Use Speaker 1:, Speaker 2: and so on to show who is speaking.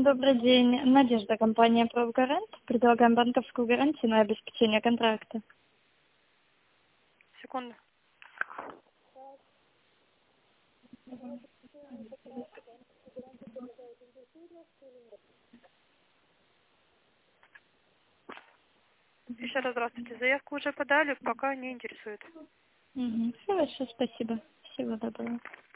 Speaker 1: Добрый день. Надежда, компания «Правгарант». Предлагаем банковскую гарантию на обеспечение контракта.
Speaker 2: Секунду. Еще раз здравствуйте. Заявку уже подали, пока не интересует.
Speaker 1: Хорошо, спасибо. Всего доброго.